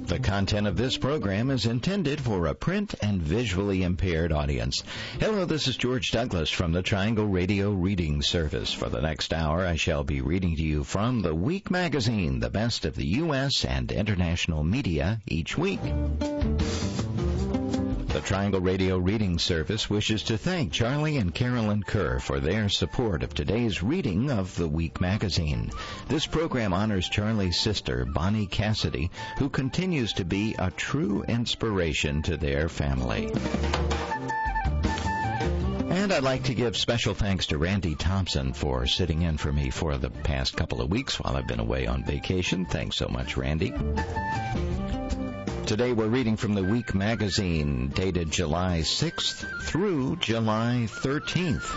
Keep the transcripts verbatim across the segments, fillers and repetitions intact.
The content of this program is intended for a print and visually impaired audience. Hello, this is George Douglas from the Triangle Radio Reading Service. For the next hour, I shall be reading to you from The Week magazine, the best of the U S and international media each week. The Triangle Radio Reading Service wishes to thank Charlie and Carolyn Kerr for their support of today's reading of The Week magazine. This program honors Charlie's sister, Bonnie Cassidy, who continues to be a true inspiration to their family. And I'd like to give special thanks to Randy Thompson for sitting in for me for the past couple of weeks while I've been away on vacation. Thanks so much, Randy. Today we're reading from The Week magazine, dated July sixth through July thirteenth.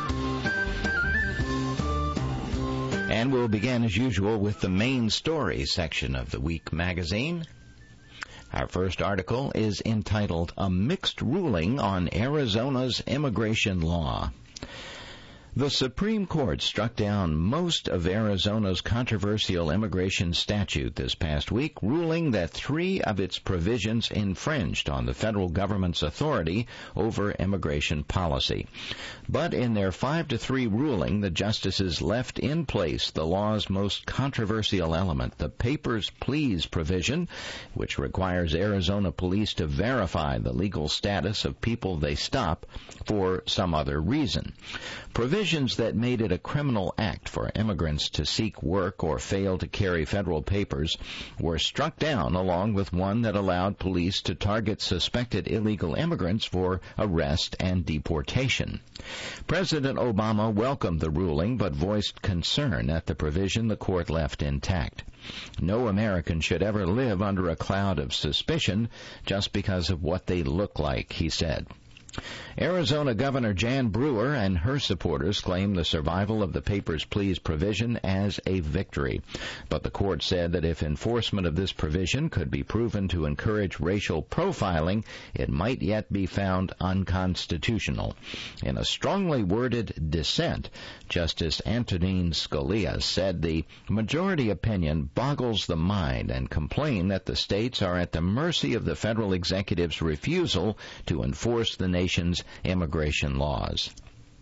And we'll begin, as usual, with the main story section of The Week magazine. Our first article is entitled, A Mixed Ruling on Arizona's Immigration Law. The Supreme Court struck down most of Arizona's controversial immigration statute this past week, ruling that three of its provisions infringed on the federal government's authority over immigration policy. But in their five to three ruling, the justices left in place the law's most controversial element, the Papers, Please provision, which requires Arizona police to verify the legal status of people they stop for some other reason. Provisions that made it a criminal act for immigrants to seek work or fail to carry federal papers were struck down, along with one that allowed police to target suspected illegal immigrants for arrest and deportation. President Obama welcomed the ruling but voiced concern at the provision the court left intact. No American should ever live under a cloud of suspicion just because of what they look like, he said. Arizona Governor Jan Brewer and her supporters claim the survival of the Papers, Please provision as a victory. But the court said that if enforcement of this provision could be proven to encourage racial profiling, it might yet be found unconstitutional. In a strongly worded dissent, Justice Antonin Scalia said the majority opinion boggles the mind and complained that the states are at the mercy of the federal executive's refusal to enforce the nation's immigration laws.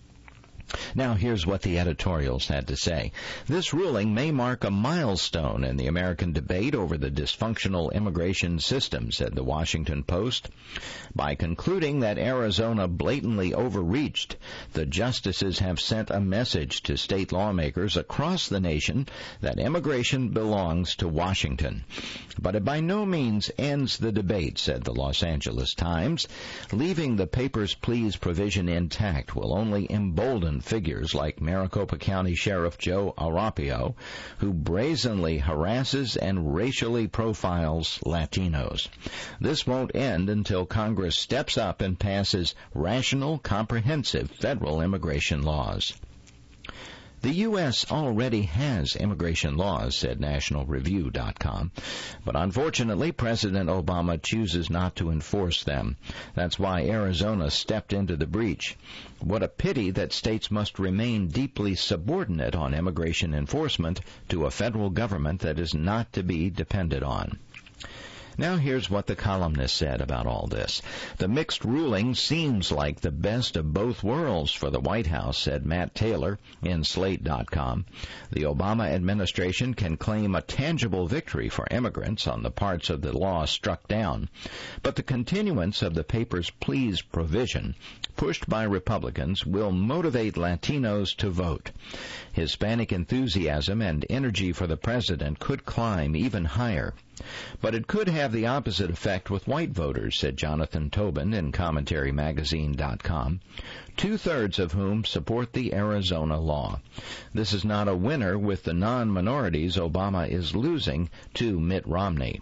Now here's what the editorials had to say. This ruling may mark a milestone in the American debate over the dysfunctional immigration system, said the Washington Post. By concluding that Arizona blatantly overreached, the justices have sent a message to state lawmakers across the nation that immigration belongs to Washington. But it by no means ends the debate, said the Los Angeles Times. Leaving the Papers, Please provision intact will only embolden figures like Maricopa County Sheriff Joe Arapio, who brazenly harasses and racially profiles Latinos. This won't end until Congress steps up and passes rational, comprehensive federal immigration laws. The U S already has immigration laws, said National Review dot com, but unfortunately President Obama chooses not to enforce them. That's why Arizona stepped into the breach. What a pity that states must remain deeply subordinate on immigration enforcement to a federal government that is not to be depended on. Now here's what the columnist said about all this. The mixed ruling seems like the best of both worlds for the White House, said Matt Taylor in Slate dot com. The Obama administration can claim a tangible victory for immigrants on the parts of the law struck down. But the continuance of the Papers, Please provision, pushed by Republicans, will motivate Latinos to vote. Hispanic enthusiasm and energy for the president could climb even higher. But it could have the opposite effect with white voters, said Jonathan Tobin in Commentary Magazine dot com, two-thirds of whom support the Arizona law. This is not a winner with the non-minorities Obama is losing to Mitt Romney.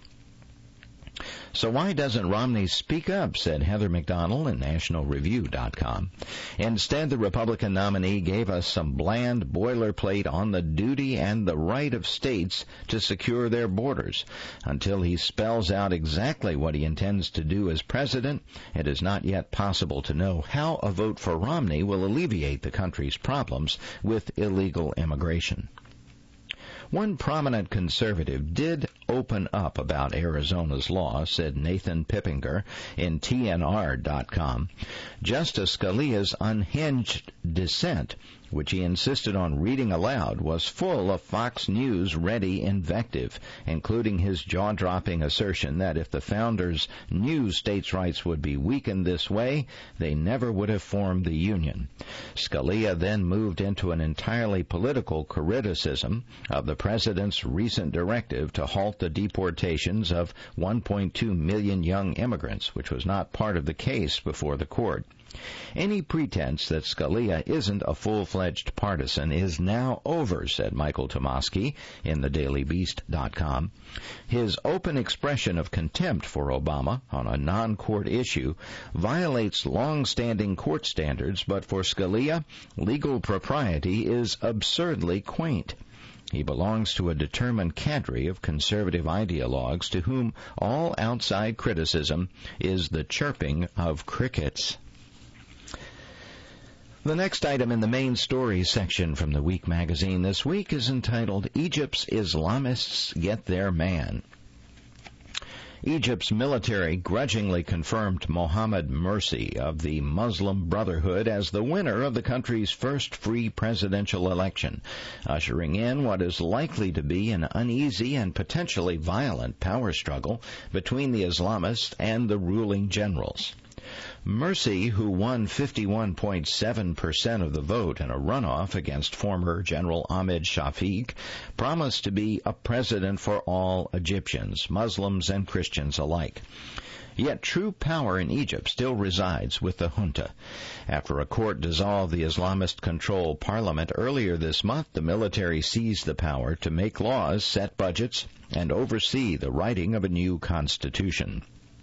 So why doesn't Romney speak up, said Heather McDonald in National Review dot com. Instead, the Republican nominee gave us some bland boilerplate on the duty and the right of states to secure their borders. Until he spells out exactly what he intends to do as president, it is not yet possible to know how a vote for Romney will alleviate the country's problems with illegal immigration. One prominent conservative did open up about Arizona's law, said Nathan Pippinger in T N R dot com. Justice Scalia's unhinged dissent, which he insisted on reading aloud, was full of Fox News-ready invective, including his jaw-dropping assertion that if the founders knew states' rights would be weakened this way, they never would have formed the Union. Scalia then moved into an entirely political criticism of the president's recent directive to halt the deportations of one point two million young immigrants, which was not part of the case before the court. Any pretense that Scalia isn't a full-fledged partisan is now over, said Michael Tomasky in the daily beast dot com. His open expression of contempt for Obama on a non-court issue violates long-standing court standards, but for Scalia, legal propriety is absurdly quaint. He belongs to a determined cadre of conservative ideologues to whom all outside criticism is the chirping of crickets. The next item in the main stories section from the Week magazine this week is entitled, Egypt's Islamists Get Their Man. Egypt's military grudgingly confirmed Mohammed Morsi of the Muslim Brotherhood as the winner of the country's first free presidential election, ushering in what is likely to be an uneasy and potentially violent power struggle between the Islamists and the ruling generals. Morsi, who won fifty-one point seven percent of the vote in a runoff against former General Ahmed Shafiq, promised to be a president for all Egyptians, Muslims and Christians alike. Yet true power in Egypt still resides with the junta. After a court dissolved the Islamist-controlled parliament earlier this month, the military seized the power to make laws, set budgets, and oversee the writing of a new constitution.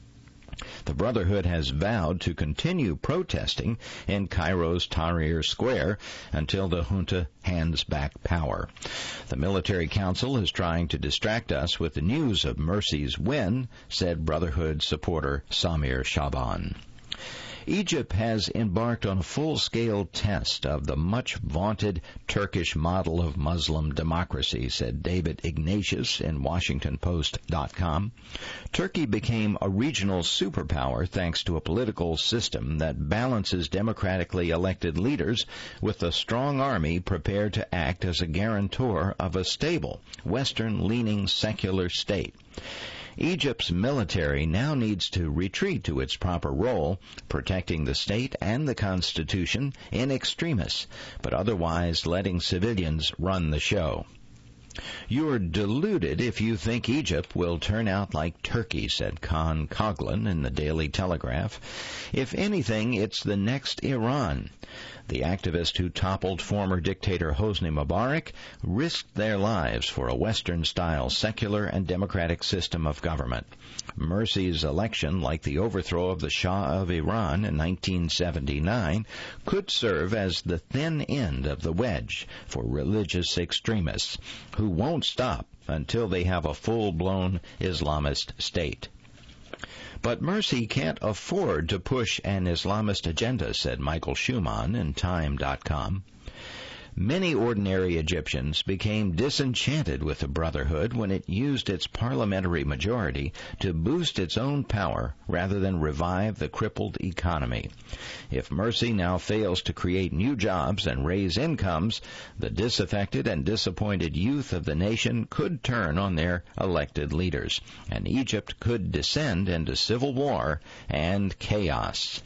The Brotherhood has vowed to continue protesting in Cairo's Tahrir Square until the junta hands back power. The military council is trying to distract us with the news of Morsi's win, said Brotherhood supporter Samir Shaban. Egypt has embarked on a full-scale test of the much-vaunted Turkish model of Muslim democracy, said David Ignatius in Washington Post dot com. Turkey became a regional superpower thanks to a political system that balances democratically elected leaders with a strong army prepared to act as a guarantor of a stable, Western-leaning secular state. Egypt's military now needs to retreat to its proper role, protecting the state and the Constitution in extremis, but otherwise letting civilians run the show. You're deluded if you think Egypt will turn out like Turkey, said Khan Coghlan in the Daily Telegraph. If anything, it's the next Iran. The activist who toppled former dictator Hosni Mubarak risked their lives for a Western-style secular and democratic system of government. Morsi's election, like the overthrow of the Shah of Iran in nineteen seventy-nine, could serve as the thin end of the wedge for religious extremists who won't stop until they have a full-blown Islamist state. But Morsi can't afford to push an Islamist agenda, said Michael Schumann in Time dot com. Many ordinary Egyptians became disenchanted with the Brotherhood when it used its parliamentary majority to boost its own power rather than revive the crippled economy. If Morsi now fails to create new jobs and raise incomes, the disaffected and disappointed youth of the nation could turn on their elected leaders, and Egypt could descend into civil war and chaos.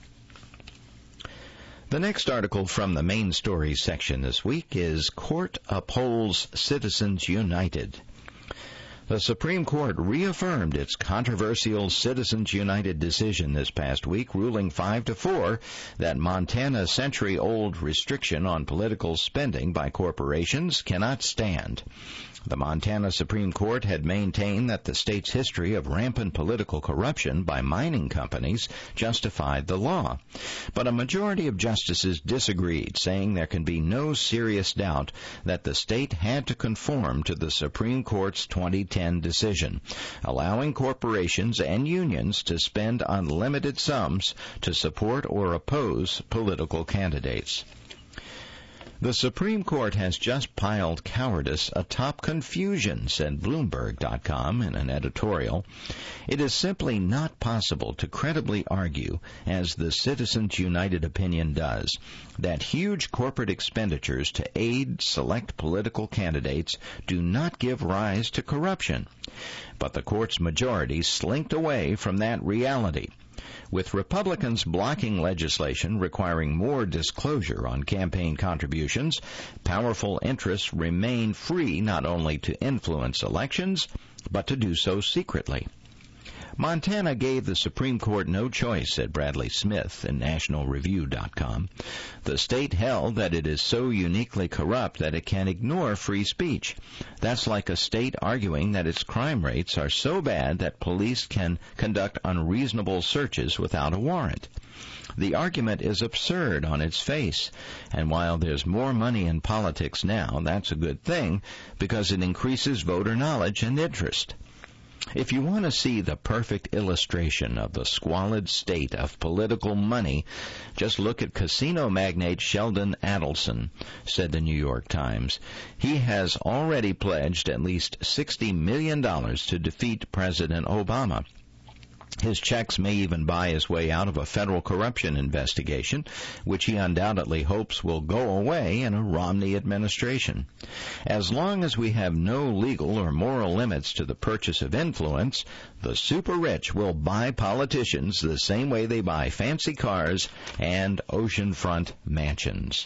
The next article from the main stories section this week is Court Upholds Citizens United. The Supreme Court reaffirmed its controversial Citizens United decision this past week, ruling five to four that Montana's century-old restriction on political spending by corporations cannot stand. The Montana Supreme Court had maintained that the state's history of rampant political corruption by mining companies justified the law. But a majority of justices disagreed, saying there can be no serious doubt that the state had to conform to the Supreme Court's twenty ten decision, allowing corporations and unions to spend unlimited sums to support or oppose political candidates. The Supreme Court has just piled cowardice atop confusion, said Bloomberg dot com in an editorial. It is simply not possible to credibly argue, as the Citizens United opinion does, that huge corporate expenditures to aid select political candidates do not give rise to corruption. But the court's majority slinked away from that reality. With Republicans blocking legislation requiring more disclosure on campaign contributions, powerful interests remain free not only to influence elections, but to do so secretly. Montana gave the Supreme Court no choice, said Bradley Smith in National Review dot com. The state held that it is so uniquely corrupt that it can ignore free speech. That's like a state arguing that its crime rates are so bad that police can conduct unreasonable searches without a warrant. The argument is absurd on its face, and while there's more money in politics now, that's a good thing because it increases voter knowledge and interest. If you want to see the perfect illustration of the squalid state of political money, just look at casino magnate Sheldon Adelson, said the New York Times. He has already pledged at least sixty million dollars to defeat President Obama. His checks may even buy his way out of a federal corruption investigation, which he undoubtedly hopes will go away in a Romney administration. As long as we have no legal or moral limits to the purchase of influence, the super-rich will buy politicians the same way they buy fancy cars and oceanfront mansions.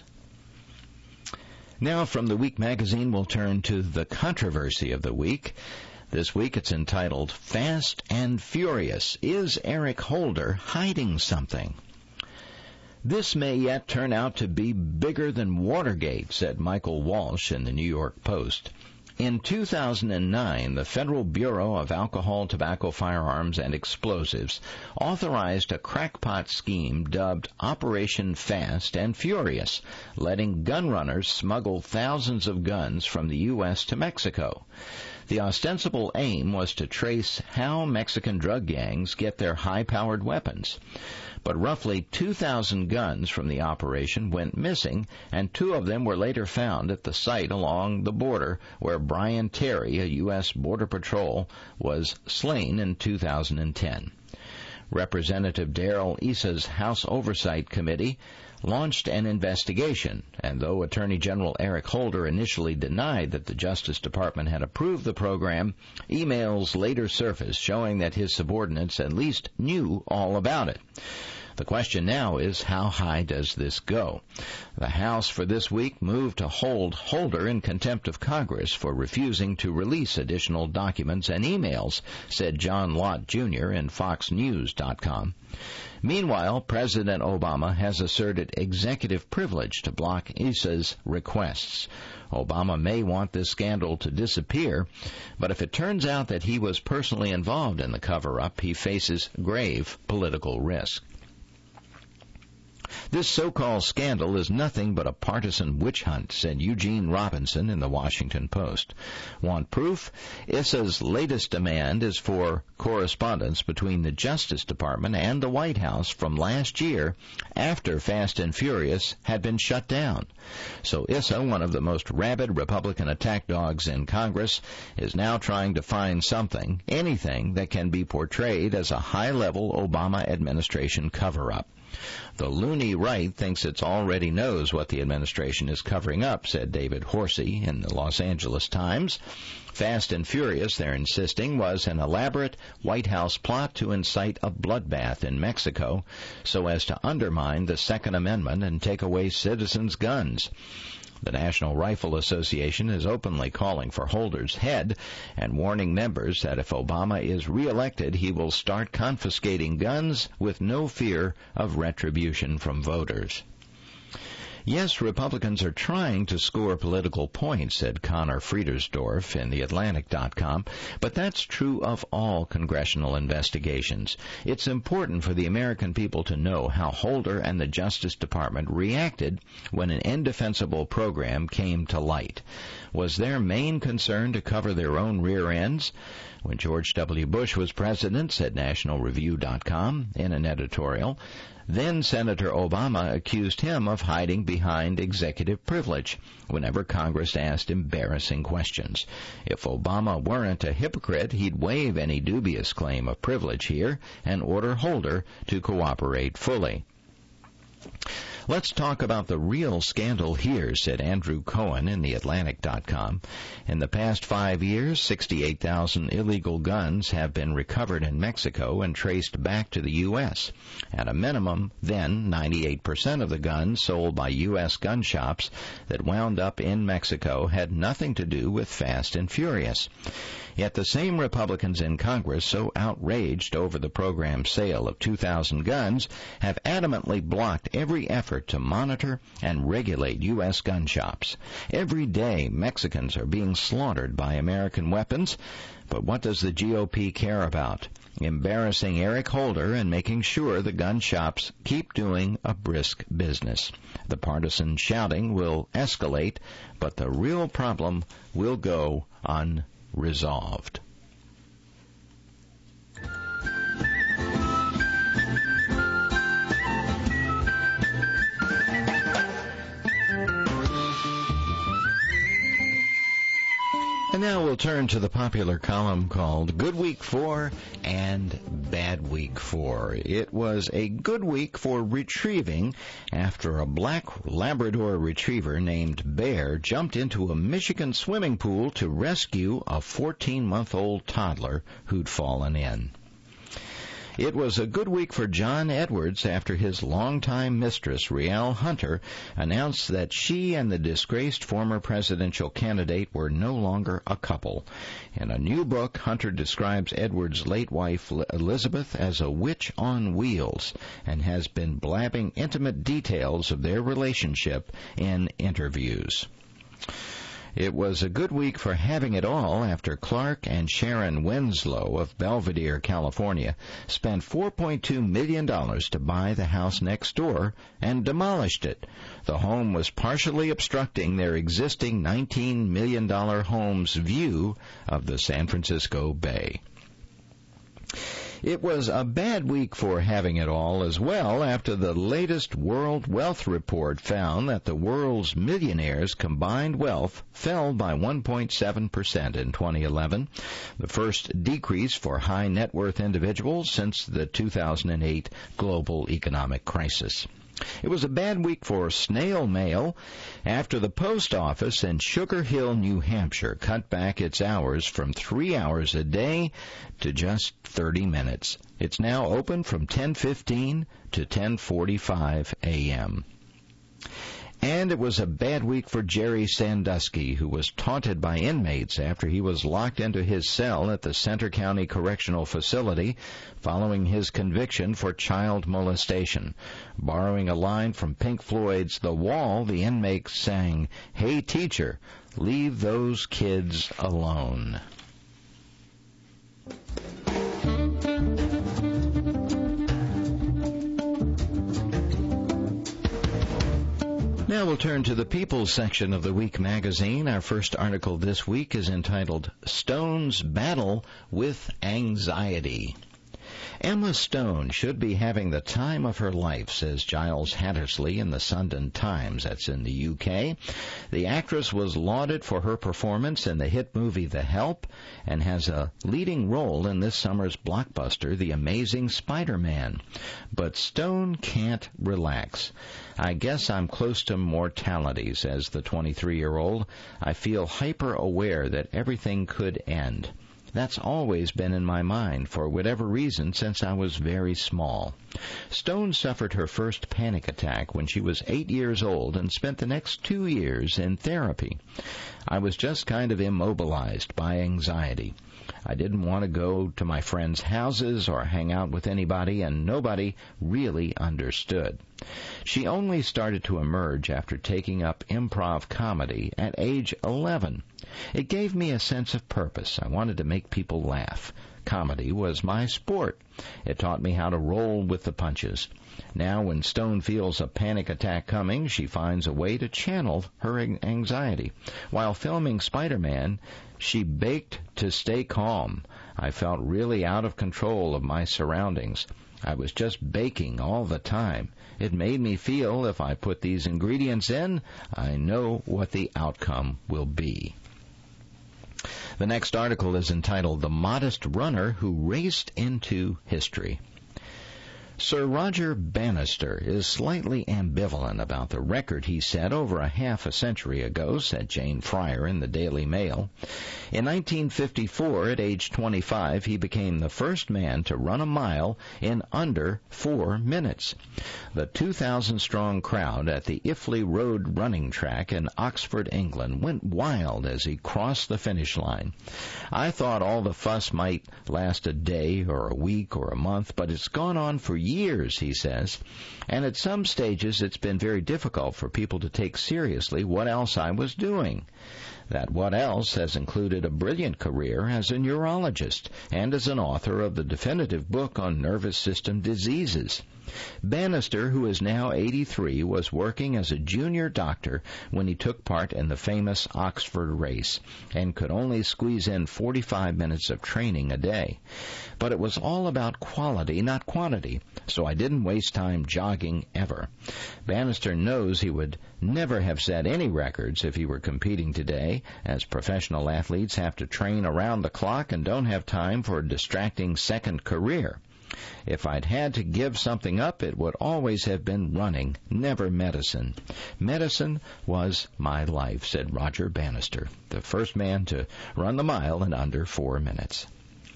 Now from the Week magazine, we'll turn to the controversy of the week. This week it's entitled, Fast and Furious. Is Eric Holder hiding something? This may yet turn out to be bigger than Watergate, said Michael Walsh in the New York Post. In two thousand nine, the Federal Bureau of Alcohol, Tobacco, Firearms, and Explosives authorized a crackpot scheme dubbed Operation Fast and Furious, letting gun runners smuggle thousands of guns from the U S to Mexico. The ostensible aim was to trace how Mexican drug gangs get their high-powered weapons. But roughly two thousand guns from the operation went missing, and two of them were later found at the site along the border where Brian Terry, a U S Border Patrol, was slain in two thousand ten. Representative Darrell Issa's House Oversight Committee launched an investigation, and though Attorney General Eric Holder initially denied that the Justice Department had approved the program, emails later surfaced showing that his subordinates at least knew all about it. The question now is, how high does this go? The House for this week moved to hold Holder in contempt of Congress for refusing to release additional documents and emails, said John Lott Junior in Fox News dot com. Meanwhile, President Obama has asserted executive privilege to block Issa's requests. Obama may want this scandal to disappear, but if it turns out that he was personally involved in the cover-up, he faces grave political risk. This so-called scandal is nothing but a partisan witch hunt, said Eugene Robinson in the Washington Post. Want proof? Issa's latest demand is for correspondence between the Justice Department and the White House from last year after Fast and Furious had been shut down. So Issa, one of the most rabid Republican attack dogs in Congress, is now trying to find something, anything, that can be portrayed as a high-level Obama administration cover-up. The loony right thinks it already knows what the administration is covering up, said David Horsey in the Los Angeles Times. Fast and Furious, they're insisting, was an elaborate White House plot to incite a bloodbath in Mexico so as to undermine the Second Amendment and take away citizens' guns. The National Rifle Association is openly calling for Holder's head and warning members that if Obama is reelected, he will start confiscating guns with no fear of retribution from voters. Yes, Republicans are trying to score political points, said Connor Friedersdorf in the Atlantic dot com, but that's true of all congressional investigations. It's important for the American people to know how Holder and the Justice Department reacted when an indefensible program came to light. Was their main concern to cover their own rear ends? When George W. Bush was president, said National Review dot com in an editorial, Then Senator Obama accused him of hiding behind executive privilege whenever Congress asked embarrassing questions. If Obama weren't a hypocrite, he'd waive any dubious claim of privilege here and order Holder to cooperate fully. Let's talk about the real scandal here, said Andrew Cohen in the Atlantic dot com. In the past five years, sixty-eight thousand illegal guns have been recovered in Mexico and traced back to the U S. At a minimum, then, ninety-eight percent of the guns sold by U S gun shops that wound up in Mexico had nothing to do with Fast and Furious. Yet the same Republicans in Congress, so outraged over the program's sale of two thousand guns, have adamantly blocked every effort to monitor and regulate U S gun shops. Every day, Mexicans are being slaughtered by American weapons. But what does the G O P care about? Embarrassing Eric Holder and making sure the gun shops keep doing a brisk business. The partisan shouting will escalate, but the real problem will go unresolved. And now we'll turn to the popular column called Good Week For and Bad Week For. It was a good week for retrieving after a black Labrador retriever named Bear jumped into a Michigan swimming pool to rescue a fourteen-month-old toddler who'd fallen in. It was a good week for John Edwards after his longtime mistress, Rielle Hunter, announced that she and the disgraced former presidential candidate were no longer a couple. In a new book, Hunter describes Edwards' late wife, Elizabeth, as a witch on wheels and has been blabbing intimate details of their relationship in interviews. It was a good week for having it all after Clark and Sharon Winslow of Belvedere, California, spent four point two million dollars to buy the house next door and demolished it. The home was partially obstructing their existing nineteen million dollars home's view of the San Francisco Bay. It was a bad week for having it all as well after the latest World Wealth Report found that the world's millionaires' combined wealth fell by one point seven percent in twenty eleven, the first decrease for high net worth individuals since the two thousand eight global economic crisis. It was a bad week for snail mail after the post office in Sugar Hill, New Hampshire cut back its hours from three hours a day to just thirty minutes. It's now open from ten fifteen to ten forty-five a.m. And it was a bad week for Jerry Sandusky, who was taunted by inmates after he was locked into his cell at the Center County Correctional Facility following his conviction for child molestation. Borrowing a line from Pink Floyd's The Wall, the inmate sang, "Hey teacher, leave those kids alone." Now we'll turn to the People's section of the Week magazine. Our first article this week is entitled, Stone's Battle with Anxiety. Emma Stone should be having the time of her life, says Giles Hattersley in the Sunday Times. That's in the U K. The actress was lauded for her performance in the hit movie The Help and has a leading role in this summer's blockbuster, The Amazing Spider-Man. But Stone can't relax. I guess I'm close to mortality, says the twenty-three-year-old. I feel hyper-aware that everything could end. That's always been in my mind, for whatever reason, since I was very small. Stone suffered her first panic attack when she was eight years old and spent the next two years in therapy. I was just kind of immobilized by anxiety. I didn't want to go to my friends' houses or hang out with anybody, and nobody really understood. She only started to emerge after taking up improv comedy at age eleven. It gave me a sense of purpose. I wanted to make people laugh. Comedy was my sport. It taught me how to roll with the punches. Now, when Stone feels a panic attack coming, she finds a way to channel her anxiety. While filming Spider-Man, she baked to stay calm. I felt really out of control of my surroundings. I was just baking all the time. It made me feel if I put these ingredients in, I know what the outcome will be. The next article is entitled The Modest Runner Who Raced into History. Sir Roger Bannister is slightly ambivalent about the record he set over a half a century ago, said Jane Fryer in the Daily Mail. In nineteen fifty-four, at age twenty-five, he became the first man to run a mile in under four minutes. The two thousand strong crowd at the Iffley Road running track in Oxford, England, went wild as he crossed the finish line. I thought all the fuss might last a day or a week or a month, but it's gone on for years, he says, and at some stages it's been very difficult for people to take seriously what else I was doing. That what else has included a brilliant career as a neurologist and as an author of the definitive book on nervous system diseases. Bannister, who is now eighty-three, was working as a junior doctor when he took part in the famous Oxford race and could only squeeze in forty-five minutes of training a day. But it was all about quality, not quantity, so I didn't waste time jogging ever. Bannister knows he would never have set any records if he were competing today, as professional athletes have to train around the clock and don't have time for a distracting second career. If I'd had to give something up, it would always have been running, never medicine. Medicine was my life, said Roger Bannister, the first man to run the mile in under four minutes.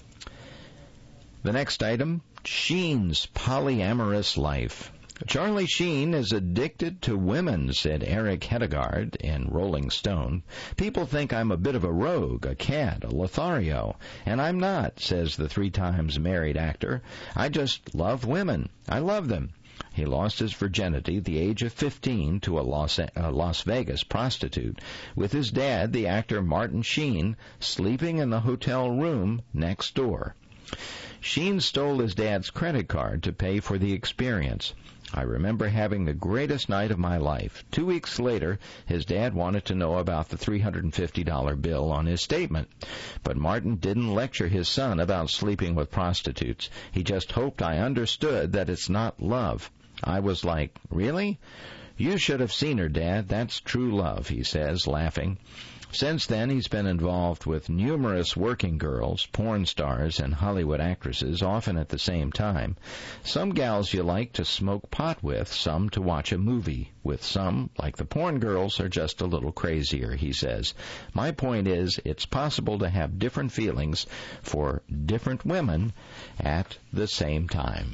The next item, Sheen's polyamorous life. Charlie Sheen is addicted to women, said Eric Hedegaard in Rolling Stone. People think I'm a bit of a rogue, a cad, a Lothario, and I'm not, says the three times married actor. I just love women. I love them. He lost his virginity at the age of fifteen to a Las, a Las Vegas prostitute, with his dad, the actor Martin Sheen, sleeping in the hotel room next door. Sheen stole his dad's credit card to pay for the experience. I remember having the greatest night of my life. Two weeks later, his dad wanted to know about the three hundred fifty dollars bill on his statement. But Martin didn't lecture his son about sleeping with prostitutes. He just hoped I understood that it's not love. I was like, really? You should have seen her, Dad. That's true love, he says, laughing. Since then, he's been involved with numerous working girls, porn stars, and Hollywood actresses, often at the same time. Some gals you like to smoke pot with, some to watch a movie with, some, like the porn girls, are just a little crazier, he says. My point is, it's possible to have different feelings for different women at the same time.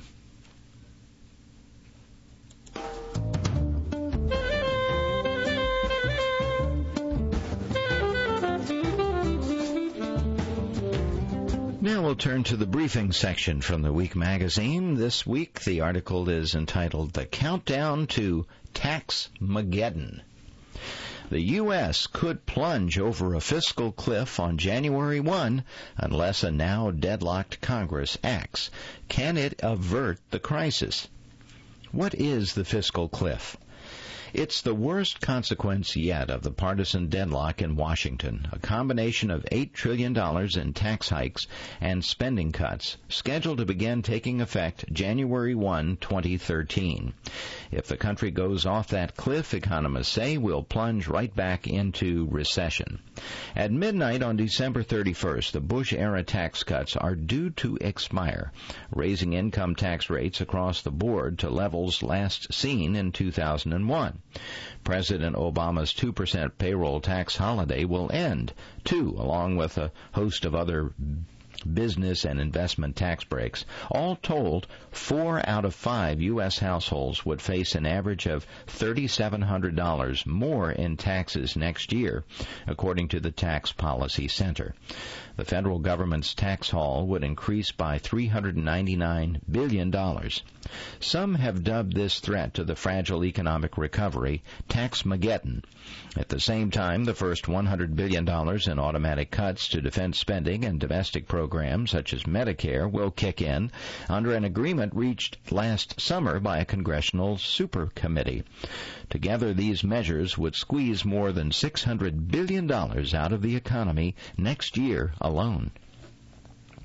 Now we'll turn to the briefing section from the Week magazine. This week, the article is entitled The Countdown to Tax-Mageddon. The U S could plunge over a fiscal cliff on January first unless a now deadlocked Congress acts. Can it avert the crisis? What is the fiscal cliff? It's the worst consequence yet of the partisan deadlock in Washington, a combination of eight trillion dollars in tax hikes and spending cuts scheduled to begin taking effect January first, twenty thirteen. If the country goes off that cliff, economists say, we'll plunge right back into recession. At midnight on December thirty-first, the Bush-era tax cuts are due to expire, raising income tax rates across the board to levels last seen in two thousand one. President Obama's two percent payroll tax holiday will end, too, along with a host of other business and investment tax breaks. All told, four out of five U S households would face an average of three thousand seven hundred dollars more in taxes next year, according to the Tax Policy Center. The federal government's tax haul would increase by three hundred ninety-nine billion dollars. Some have dubbed this threat to the fragile economic recovery Tax-Mageddon. At the same time, the first one hundred billion dollars in automatic cuts to defense spending and domestic programs such as Medicare will kick in under an agreement reached last summer by a congressional super committee. Together, these measures would squeeze more than six hundred billion dollars out of the economy next year alone.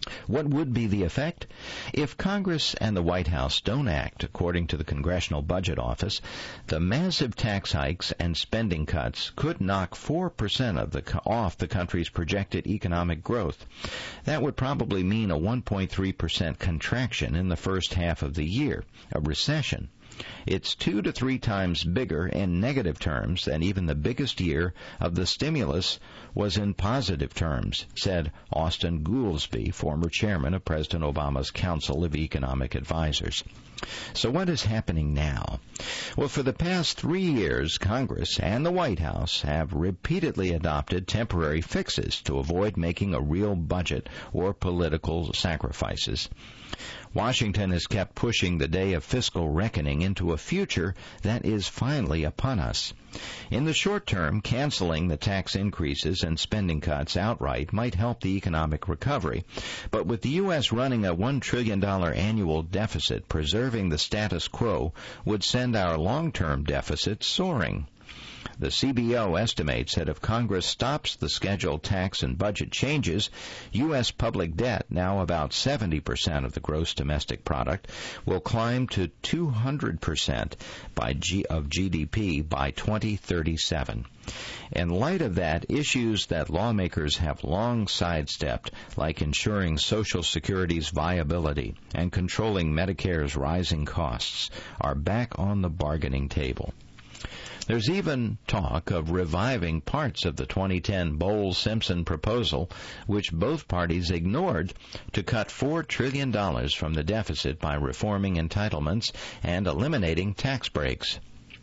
What would be the effect? If Congress and the White House don't act according to the Congressional Budget Office, the massive tax hikes and spending cuts could knock four percent of the, off the country's projected economic growth. That would probably mean a one point three percent contraction in the first half of the year, a recession. It's two to three times bigger in negative terms than even the biggest year of the stimulus was in positive terms, said Austin Goolsbee, former chairman of President Obama's Council of Economic Advisors. So what is happening now? Well, for the past three years, Congress and the White House have repeatedly adopted temporary fixes to avoid making a real budget or political sacrifices. Washington has kept pushing the day of fiscal reckoning into a future that is finally upon us. In the short term, canceling the tax increases and spending cuts outright might help the economic recovery. But with the U S running a one trillion dollars annual deficit, preserving the status quo would send our long-term deficit soaring. The C B O estimates that if Congress stops the scheduled tax and budget changes, U S public debt, now about seventy percent of the gross domestic product, will climb to two hundred percent by G- of G D P by twenty thirty-seven. In light of that, issues that lawmakers have long sidestepped, like ensuring Social Security's viability and controlling Medicare's rising costs, are back on the bargaining table. There's even talk of reviving parts of the twenty ten Bowles-Simpson proposal, which both parties ignored, to cut four trillion dollars from the deficit by reforming entitlements and eliminating tax breaks.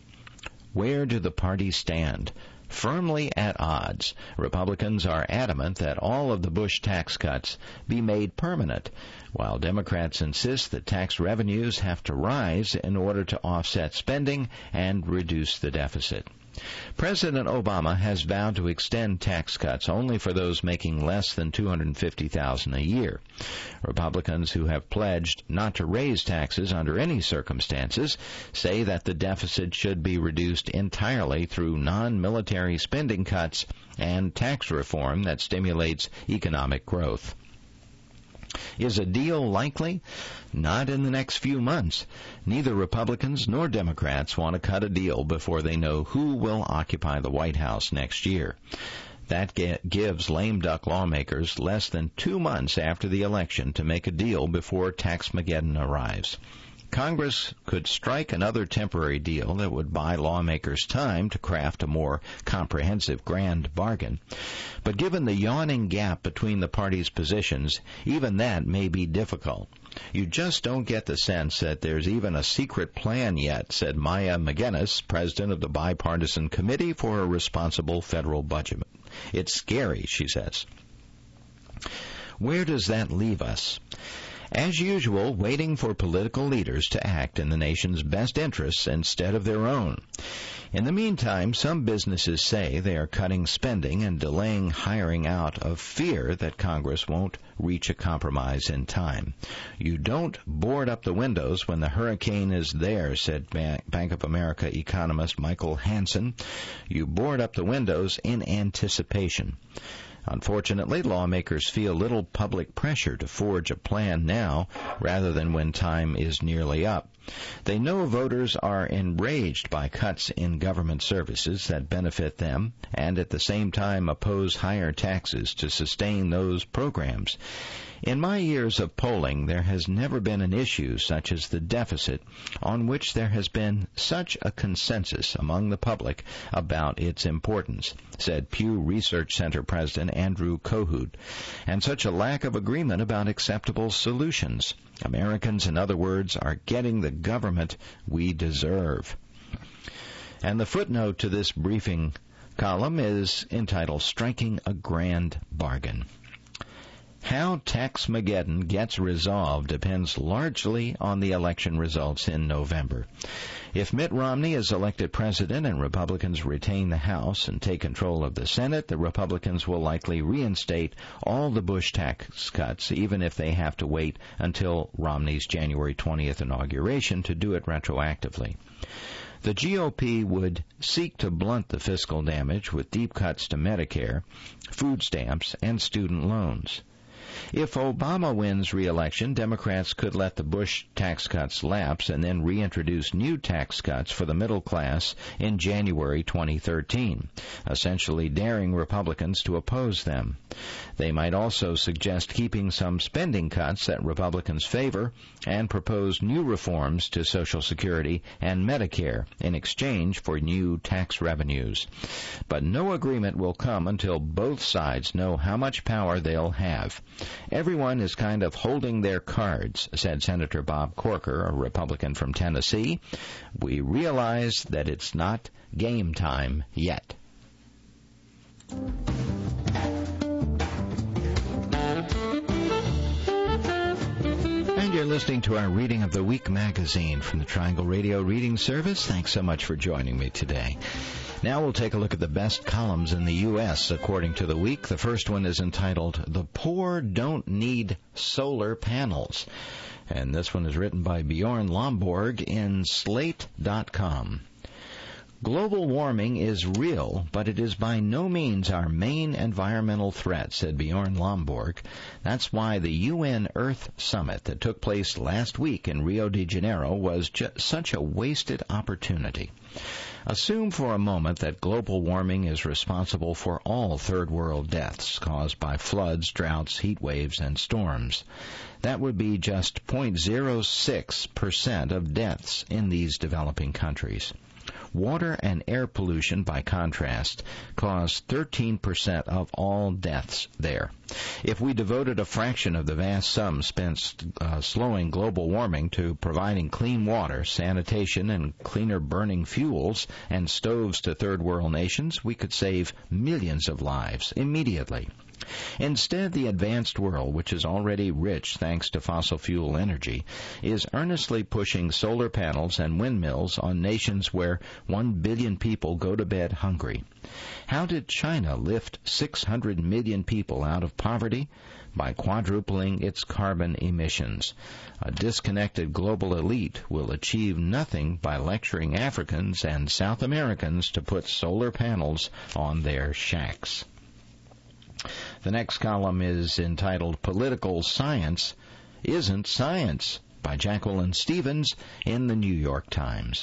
Where do the parties stand? Firmly at odds. Republicans are adamant that all of the Bush tax cuts be made permanent, while Democrats insist that tax revenues have to rise in order to offset spending and reduce the deficit. President Obama has vowed to extend tax cuts only for those making less than two hundred fifty thousand dollars a year. Republicans who have pledged not to raise taxes under any circumstances say that the deficit should be reduced entirely through non-military spending cuts and tax reform that stimulates economic growth. Is a deal likely? Not in the next few months. Neither Republicans nor Democrats want to cut a deal before they know who will occupy the White House next year. That gives lame duck lawmakers less than two months after the election to make a deal before Taxmageddon arrives. Congress could strike another temporary deal that would buy lawmakers time to craft a more comprehensive grand bargain. But given the yawning gap between the parties' positions, even that may be difficult. You just don't get the sense that there's even a secret plan yet, said Maya McGinnis, president of the Bipartisan Committee for a Responsible Federal Budget. It's scary, she says. Where does that leave us? As usual, waiting for political leaders to act in the nation's best interests instead of their own. In the meantime, some businesses say they are cutting spending and delaying hiring out of fear that Congress won't reach a compromise in time. You don't board up the windows when the hurricane is there, said Bank of America economist Michael Hansen. You board up the windows in anticipation. Unfortunately, lawmakers feel little public pressure to forge a plan now rather than when time is nearly up. They know voters are enraged by cuts in government services that benefit them and at the same time oppose higher taxes to sustain those programs. In my years of polling, there has never been an issue such as the deficit on which there has been such a consensus among the public about its importance, said Pew Research Center President Andrew Kohut, and such a lack of agreement about acceptable solutions. Americans, in other words, are getting the government we deserve. And the footnote to this briefing column is entitled Striking a Grand Bargain. How Taxmageddon gets resolved depends largely on the election results in November. If Mitt Romney is elected president and Republicans retain the House and take control of the Senate, the Republicans will likely reinstate all the Bush tax cuts, even if they have to wait until Romney's January twentieth inauguration to do it retroactively. The G O P would seek to blunt the fiscal damage with deep cuts to Medicare, food stamps, and student loans. If Obama wins re-election, Democrats could let the Bush tax cuts lapse and then reintroduce new tax cuts for the middle class in January twenty thirteen, essentially daring Republicans to oppose them. They might also suggest keeping some spending cuts that Republicans favor and propose new reforms to Social Security and Medicare in exchange for new tax revenues. But no agreement will come until both sides know how much power they'll have. Everyone is kind of holding their cards, said Senator Bob Corker, a Republican from Tennessee. We realize that it's not game time yet. And you're listening to our Reading of the Week magazine from the Triangle Radio Reading Service. Thanks so much for joining me today. Now we'll take a look at the best columns in the U S according to the week. The first one is entitled, The Poor Don't Need Solar Panels. And this one is written by Bjorn Lomborg in Slate dot com. Global warming is real, but it is by no means our main environmental threat, said Bjorn Lomborg. That's why the U N Earth Summit that took place last week in Rio de Janeiro was ju- such a wasted opportunity. Assume for a moment that global warming is responsible for all third world deaths caused by floods, droughts, heat waves, and storms. That would be just zero point zero six percent of deaths in these developing countries. Water and air pollution, by contrast, cause thirteen percent of all deaths there. If we devoted a fraction of the vast sum spent uh, slowing global warming to providing clean water, sanitation, and cleaner burning fuels and stoves to third world nations, we could save millions of lives immediately. Instead, the advanced world, which is already rich thanks to fossil fuel energy, is earnestly pushing solar panels and windmills on nations where one billion people go to bed hungry. How did China lift six hundred million people out of poverty? By quadrupling its carbon emissions. A disconnected global elite will achieve nothing by lecturing Africans and South Americans to put solar panels on their shacks. The next column is entitled Political Science Isn't Science by Jacqueline Stevens in the New York Times.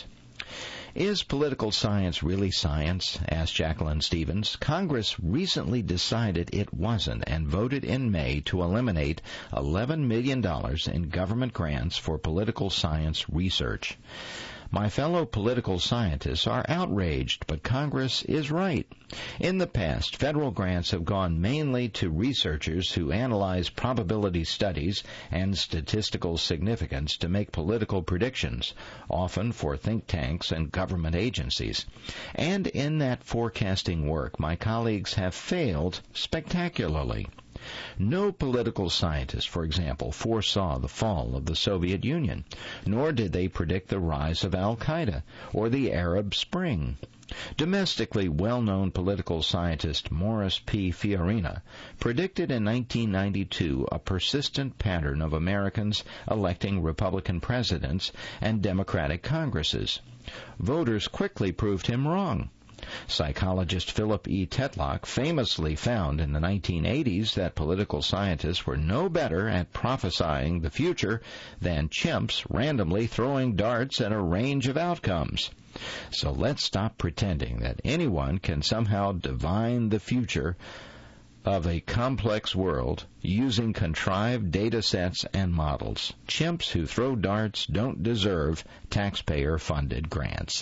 Is political science really science? Asked Jacqueline Stevens. Congress recently decided it wasn't and voted in May to eliminate eleven million dollars in government grants for political science research. My fellow political scientists are outraged, but Congress is right. In the past, federal grants have gone mainly to researchers who analyze probability studies and statistical significance to make political predictions, often for think tanks and government agencies. And in that forecasting work, my colleagues have failed spectacularly. No political scientist, for example, foresaw the fall of the Soviet Union, nor did they predict the rise of Al-Qaeda or the Arab Spring. Domestically well-known political scientist Morris P. Fiorina predicted in nineteen ninety-two a persistent pattern of Americans electing Republican presidents and Democratic Congresses. Voters quickly proved him wrong. Psychologist Philip E. Tetlock famously found in the nineteen eighties that political scientists were no better at prophesying the future than chimps randomly throwing darts at a range of outcomes. So let's stop pretending that anyone can somehow divine the future of a complex world using contrived data sets and models. Chimps who throw darts don't deserve taxpayer-funded grants.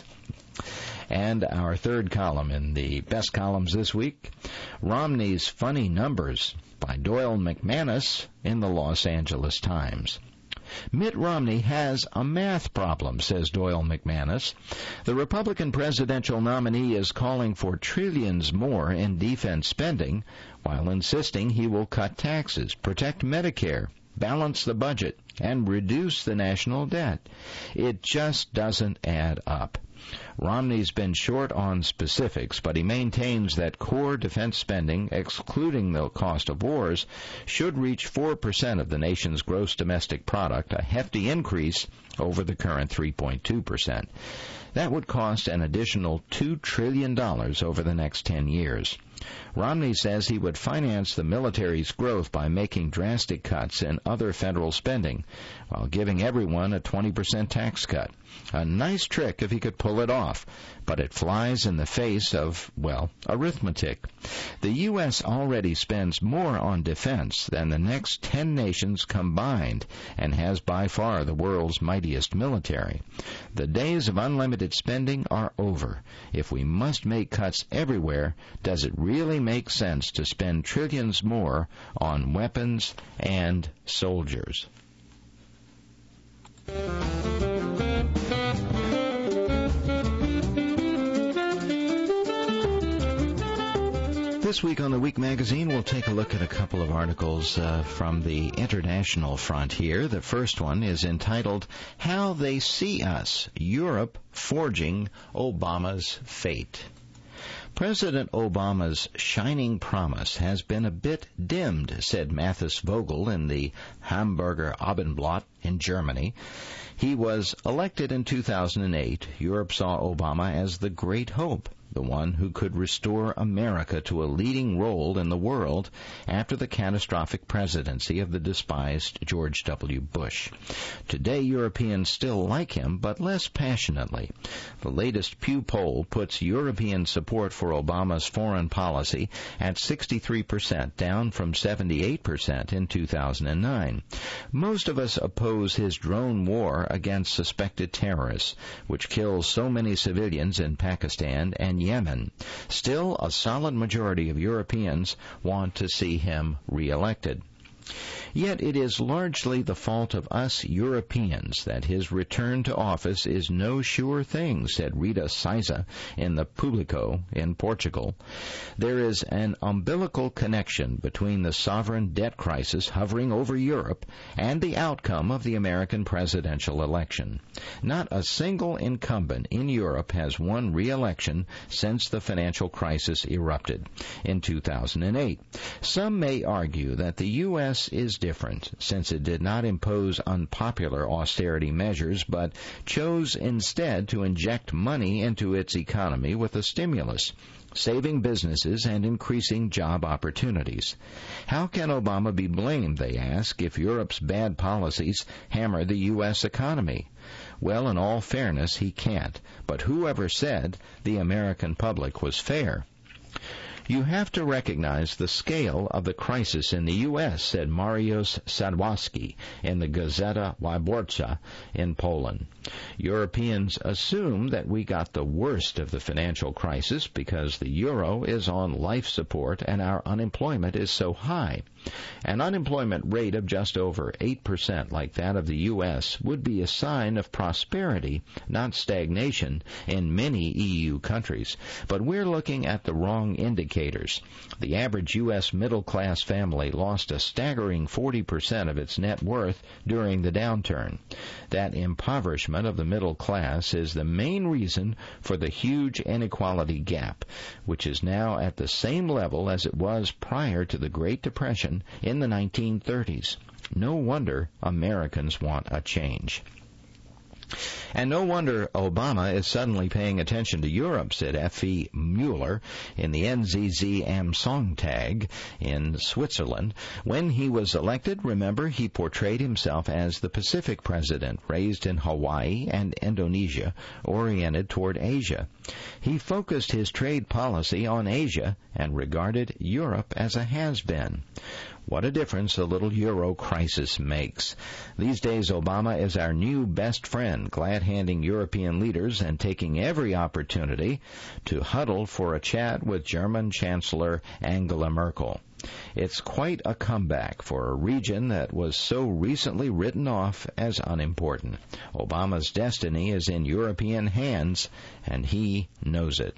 And our third column in the best columns this week, Romney's Funny Numbers by Doyle McManus in the Los Angeles Times. Mitt Romney has a math problem, says Doyle McManus. The Republican presidential nominee is calling for trillions more in defense spending while insisting he will cut taxes, protect Medicare, balance the budget, and reduce the national debt. It just doesn't add up. Romney's been short on specifics, but he maintains that core defense spending, excluding the cost of wars, should reach four percent of the nation's gross domestic product, a hefty increase over the current three point two percent. That would cost an additional two trillion dollars over the next ten years. Romney says he would finance the military's growth by making drastic cuts in other federal spending, while giving everyone a twenty percent tax cut. A nice trick if he could pull it off, but it flies in the face of, well, arithmetic. The U S already spends more on defense than the next ten nations combined and has by far the world's mightiest military. The days of unlimited spending are over. If we must make cuts everywhere, does it really make sense to spend trillions more on weapons and soldiers? This week on the Week Magazine, we'll take a look at a couple of articles uh, from the international front here. The first one is entitled, How They See Us, Europe Forging Obama's Fate. President Obama's shining promise has been a bit dimmed, said Mathis Vogel in the Hamburger Abendblatt in Germany. He was elected in two thousand eight. Europe saw Obama as the great hope, the one who could restore America to a leading role in the world after the catastrophic presidency of the despised George W. Bush. Today, Europeans still like him, but less passionately. The latest Pew poll puts European support for Obama's foreign policy at sixty-three percent, down from seventy-eight percent in two thousand nine. Most of us oppose his drone war against suspected terrorists, which kills so many civilians in Pakistan and Yemen. Still, a solid majority of Europeans want to see him reelected. Yet it is largely the fault of us Europeans that his return to office is no sure thing, said Rita Saiza in the Público in Portugal. There is an umbilical connection between the sovereign debt crisis hovering over Europe and the outcome of the American presidential election. Not a single incumbent in Europe has won re-election since the financial crisis erupted in two thousand eight. Some may argue that the U S is different, since it did not impose unpopular austerity measures, but chose instead to inject money into its economy with a stimulus, saving businesses and increasing job opportunities. How can Obama be blamed, they ask, if Europe's bad policies hammer the U S economy? Well, in all fairness, he can't. But whoever said the American public was fair? You have to recognize the scale of the crisis in the U S, said Mariusz Sadowski in the Gazeta Wyborcza in Poland. Europeans assume that we got the worst of the financial crisis because the euro is on life support and our unemployment is so high. An unemployment rate of just over eight percent like that of the U S would be a sign of prosperity, not stagnation, in many E U countries. But we're looking at the wrong indicators. The average U S middle-class family lost a staggering forty percent of its net worth during the downturn. That impoverishment of the middle class is the main reason for the huge inequality gap, which is now at the same level as it was prior to the Great Depression in the nineteen thirties. No wonder Americans want a change. And no wonder Obama is suddenly paying attention to Europe, said F E Mueller in the N Z Z Am Songtag in Switzerland. When he was elected, remember, he portrayed himself as the Pacific president, raised in Hawaii and Indonesia, oriented toward Asia. He focused his trade policy on Asia and regarded Europe as a has-been. What a difference a little euro crisis makes. These days, Obama is our new best friend, glad-handing European leaders and taking every opportunity to huddle for a chat with German Chancellor Angela Merkel. It's quite a comeback for a region that was so recently written off as unimportant. Obama's destiny is in European hands, and he knows it.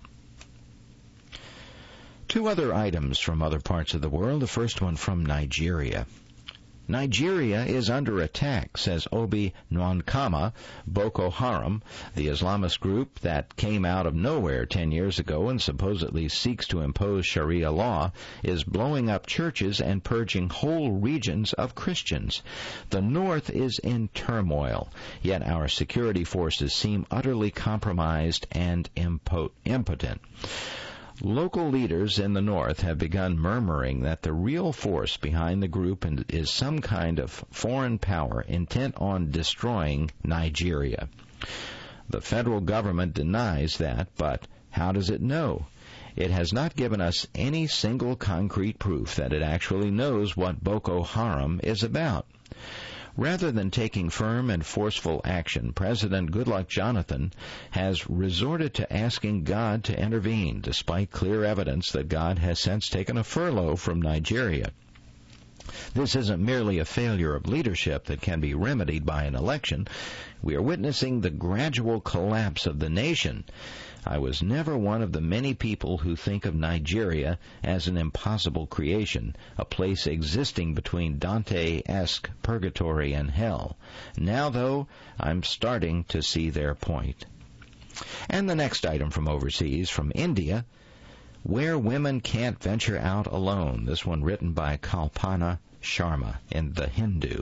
Two other items from other parts of the world. The first one from Nigeria. Nigeria is under attack, says Obi Nwankama. Boko Haram, the Islamist group that came out of nowhere ten years ago and supposedly seeks to impose Sharia law, is blowing up churches and purging whole regions of Christians. The north is in turmoil, yet our security forces seem utterly compromised and impo- impotent. Local leaders in the north have begun murmuring that the real force behind the group is some kind of foreign power intent on destroying Nigeria. The federal government denies that, but how does it know? It has not given us any single concrete proof that it actually knows what Boko Haram is about. Rather than taking firm and forceful action, President Goodluck Jonathan has resorted to asking God to intervene, despite clear evidence that God has since taken a furlough from Nigeria. This isn't merely a failure of leadership that can be remedied by an election. We are witnessing the gradual collapse of the nation. I was never one of the many people who think of Nigeria as an impossible creation, a place existing between Dante-esque purgatory and hell. Now, though, I'm starting to see their point. And the next item from overseas, from India, Where Women Can't Venture Out Alone. This one written by Kalpana Sharma in The Hindu.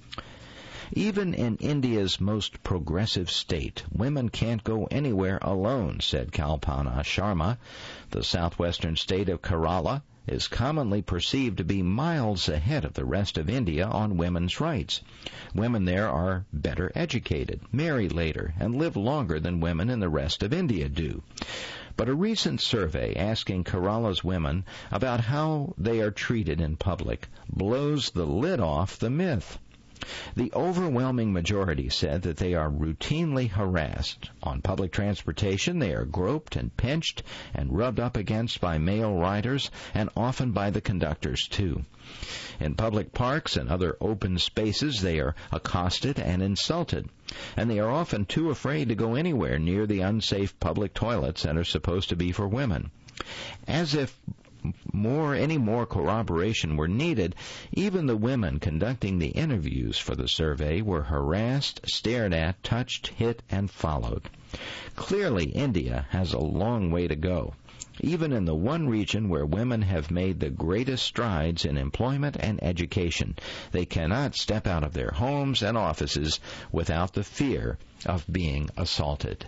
Even in India's most progressive state, women can't go anywhere alone, said Kalpana Sharma. The southwestern state of Kerala is commonly perceived to be miles ahead of the rest of India on women's rights. Women there are better educated, marry later, and live longer than women in the rest of India do. But a recent survey asking Kerala's women about how they are treated in public blows the lid off the myth. The overwhelming majority said that they are routinely harassed. On public transportation, they are groped and pinched and rubbed up against by male riders and often by the conductors, too. In public parks and other open spaces, they are accosted and insulted, and they are often too afraid to go anywhere near the unsafe public toilets that are supposed to be for women. As if more any more corroboration were needed, even the women conducting the interviews for the survey were harassed, stared at, touched, hit, and followed. Clearly, India has a long way to go, even in the one region where women have made the greatest strides in employment and education. They cannot step out of their homes and offices without the fear of being assaulted.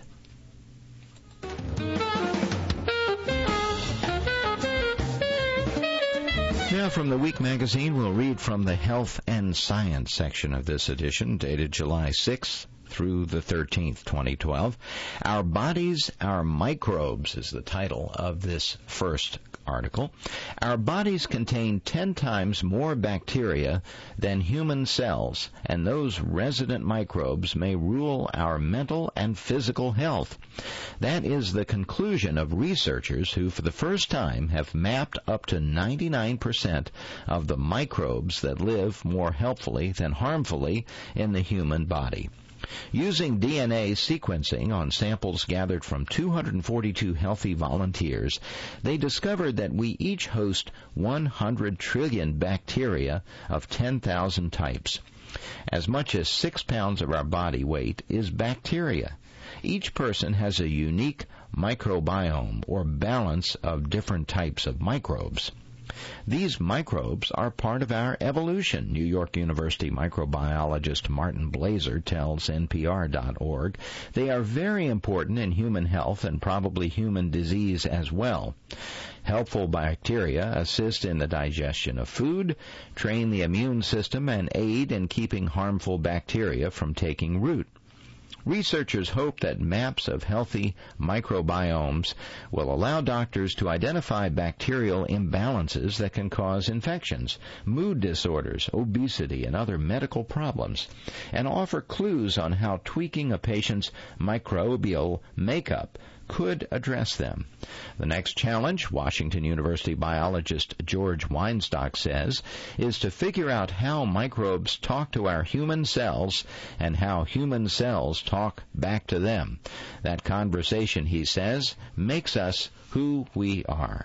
Now from the Week magazine, we'll read from the Health and Science section of this edition, dated July sixth through the thirteenth, twenty twelve. Our Bodies, Our Microbes is the title of this first article. Our bodies contain ten times more bacteria than human cells, and those resident microbes may rule our mental and physical health. That is the conclusion of researchers who, for the first time, have mapped up to ninety-nine percent of the microbes that live more helpfully than harmfully in the human body. Using D N A sequencing on samples gathered from two hundred forty-two healthy volunteers, they discovered that we each host one hundred trillion bacteria of ten thousand types. As much as six pounds of our body weight is bacteria. Each person has a unique microbiome, or balance of different types of microbes. These microbes are part of our evolution, New York University microbiologist Martin Blaser tells N P R dot org. They are very important in human health and probably human disease as well. Helpful bacteria assist in the digestion of food, train the immune system, and aid in keeping harmful bacteria from taking root. Researchers hope that maps of healthy microbiomes will allow doctors to identify bacterial imbalances that can cause infections, mood disorders, obesity, and other medical problems, and offer clues on how tweaking a patient's microbial makeup could address them. The next challenge, Washington University biologist George Weinstock says, is to figure out how microbes talk to our human cells and how human cells talk back to them. That conversation, he says, makes us who we are.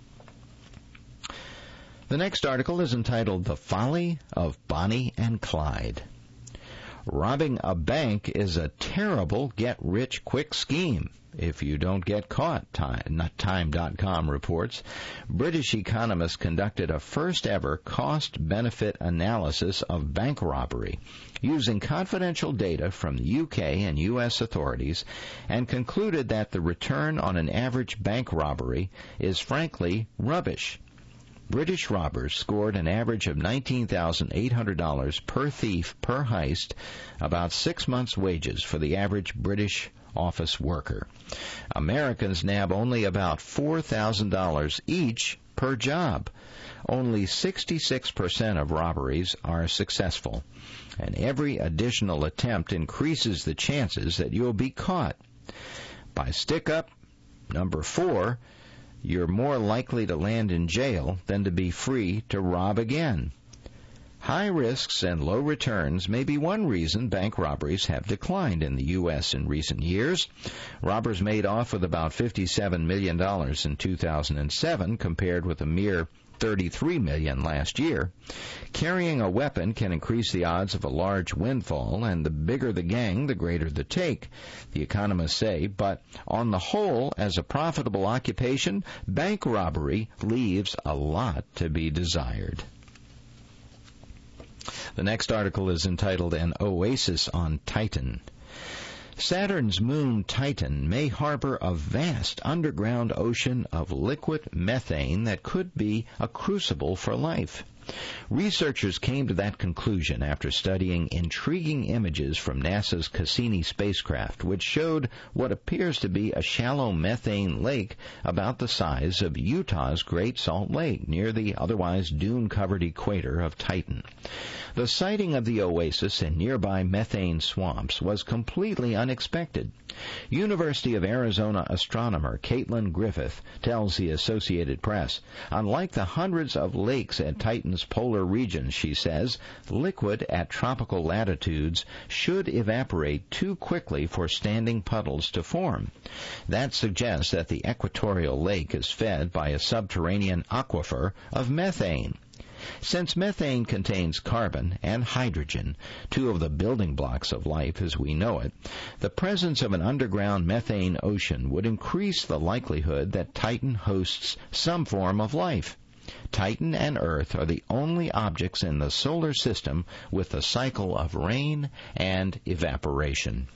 The next article is entitled The Folly of Bonnie and Clyde. Robbing a bank is a terrible get-rich-quick scheme. if you don't get caught, time dot com reports. British economists conducted a first-ever cost-benefit analysis of bank robbery using confidential data from the U K and U S authorities and concluded that the return on an average bank robbery is frankly rubbish. British robbers scored an average of nineteen thousand eight hundred dollars per thief per heist, about six months' wages for the average British office worker. Americans nab only about four thousand dollars each per job. Only sixty-six percent of robberies are successful, and every additional attempt increases the chances that you'll be caught. By stick-up, number four, you're more likely to land in jail than to be free to rob again. High risks and low returns may be one reason bank robberies have declined in the U S in recent years. Robbers made off with about fifty-seven million dollars in two thousand seven, compared with a mere thirty-three million dollars last year. Carrying a weapon can increase the odds of a large windfall, and the bigger the gang, the greater the take, the economists say. But on the whole, as a profitable occupation, bank robbery leaves a lot to be desired. The next article is entitled An Oasis on Titan. Saturn's moon Titan may harbor a vast underground ocean of liquid methane that could be a crucible for life. Researchers came to that conclusion after studying intriguing images from NASA's Cassini spacecraft, which showed what appears to be a shallow methane lake about the size of Utah's Great Salt Lake, near the otherwise dune-covered equator of Titan. The sighting of the oasis in nearby methane swamps was completely unexpected. University of Arizona astronomer Caitlin Griffith tells the Associated Press, unlike the hundreds of lakes at Titan's polar regions, she says, liquid at tropical latitudes should evaporate too quickly for standing puddles to form. That suggests that the equatorial lake is fed by a subterranean aquifer of methane. Since methane contains carbon and hydrogen, two of the building blocks of life as we know it, the presence of an underground methane ocean would increase the likelihood that Titan hosts some form of life. Titan and Earth are the only objects in the solar system with a cycle of rain and evaporation.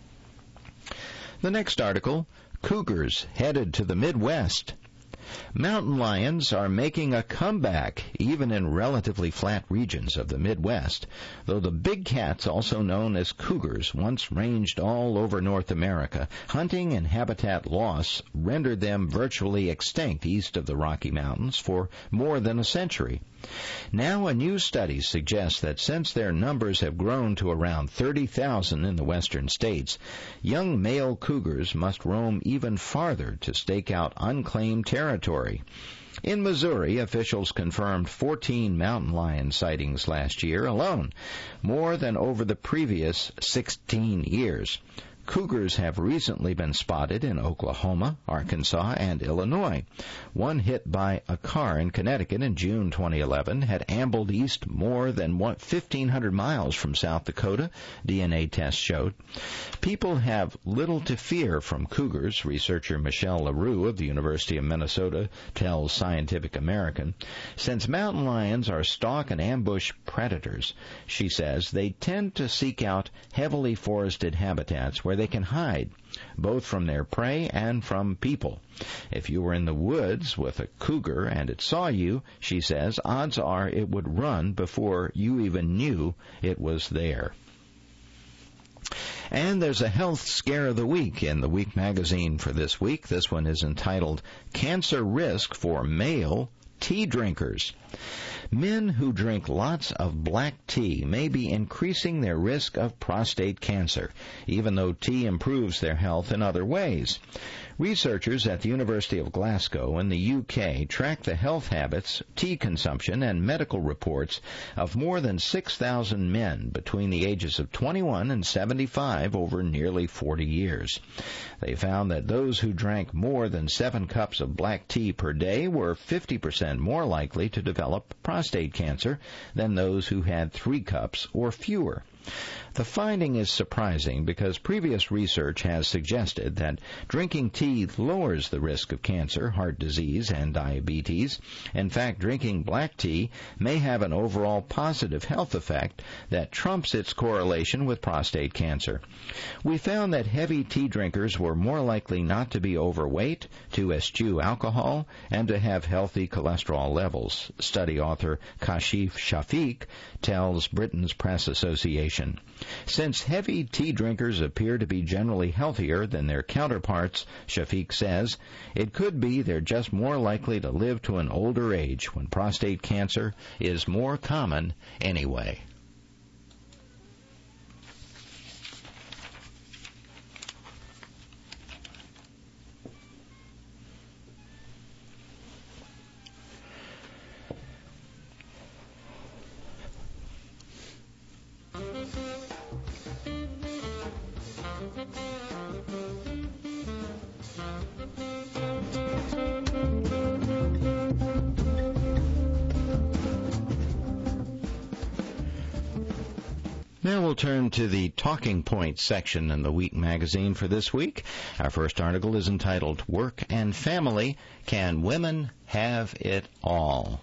The next article, Cougars headed to the Midwest. Mountain lions are making a comeback, even in relatively flat regions of the Midwest, though the big cats, also known as cougars, once ranged all over North America. Hunting and habitat loss rendered them virtually extinct east of the Rocky Mountains for more than a century. Now a new study suggests that since their numbers have grown to around thirty thousand in the western states, young male cougars must roam even farther to stake out unclaimed territory. In Missouri, officials confirmed fourteen mountain lion sightings last year alone, more than over the previous sixteen years. Cougars have recently been spotted in Oklahoma, Arkansas, and Illinois. One hit by a car in Connecticut in June twenty eleven had ambled east more than fifteen hundred miles from South Dakota, D N A tests showed. People have little to fear from cougars, researcher Michelle LaRue of the University of Minnesota tells Scientific American. Since mountain lions are stalk and ambush predators, she says, they tend to seek out heavily forested habitats where they can hide, both from their prey and from people. If you were in the woods with a cougar and it saw you, she says, odds are it would run before you even knew it was there. And there's a health scare of the week in the Week magazine for this week. This one is entitled, Cancer Risk for Male Tea Drinkers. Men who drink lots of black tea may be increasing their risk of prostate cancer, even though tea improves their health in other ways. Researchers at the University of Glasgow in the U K tracked the health habits, tea consumption, and medical reports of more than six thousand men between the ages of twenty-one and seventy-five over nearly forty years. They found that those who drank more than seven cups of black tea per day were fifty percent more likely to develop prostate cancer than those who had three cups or fewer. The finding is surprising because previous research has suggested that drinking tea lowers the risk of cancer, heart disease, and diabetes. In fact, drinking black tea may have an overall positive health effect that trumps its correlation with prostate cancer. We found that heavy tea drinkers were more likely not to be overweight, to eschew alcohol, and to have healthy cholesterol levels, study author Kashif Shafiq tells Britain's Press Association. Since heavy tea drinkers appear to be generally healthier than their counterparts, Shafiq says, it could be they're just more likely to live to an older age when prostate cancer is more common anyway. Now we'll turn to the Talking Points section in the Week magazine for this week. Our first article is entitled, Work and Family, Can Women Have It All?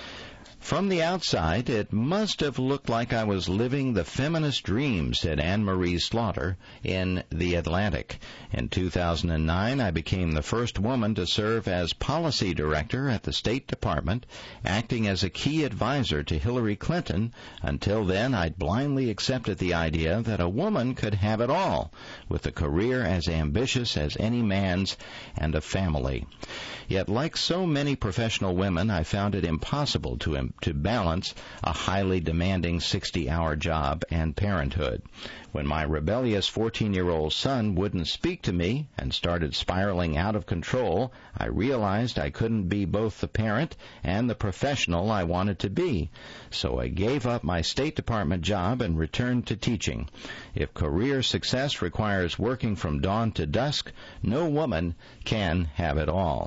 From the outside, it must have looked like I was living the feminist dream, said Anne-Marie Slaughter in The Atlantic. In two thousand nine, I became the first woman to serve as policy director at the State Department, acting as a key advisor to Hillary Clinton. Until then, I'd blindly accepted the idea that a woman could have it all, with a career as ambitious as any man's and a family. Yet, like so many professional women, I found it impossible to to balance a highly demanding sixty-hour job and parenthood. When my rebellious fourteen-year-old son wouldn't speak to me and started spiraling out of control, I realized I couldn't be both the parent and the professional I wanted to be. So I gave up my State Department job and returned to teaching. If career success requires working from dawn to dusk, no woman can have it all.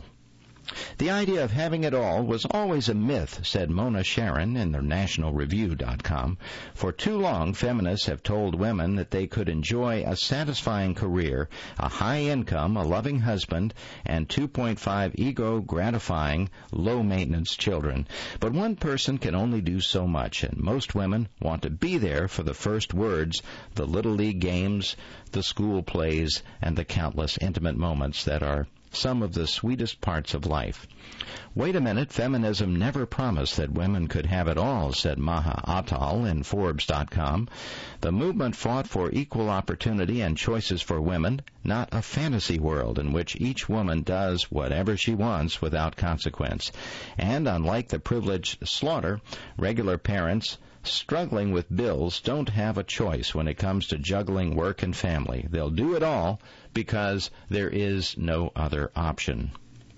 The idea of having it all was always a myth, said Mona Sharon in the National Review dot com. For too long, feminists have told women that they could enjoy a satisfying career, a high income, a loving husband, and two point five ego-gratifying, low-maintenance children. But one person can only do so much, and most women want to be there for the first words, the Little League games, the school plays, and the countless intimate moments that are some of the sweetest parts of life. Wait a minute, feminism never promised that women could have it all, said Maha Atal in Forbes dot com. The movement fought for equal opportunity and choices for women, not a fantasy world in which each woman does whatever she wants without consequence. And unlike the privileged Slaughter, regular parents struggling with bills don't have a choice when it comes to juggling work and family. They'll do it all because there is no other option.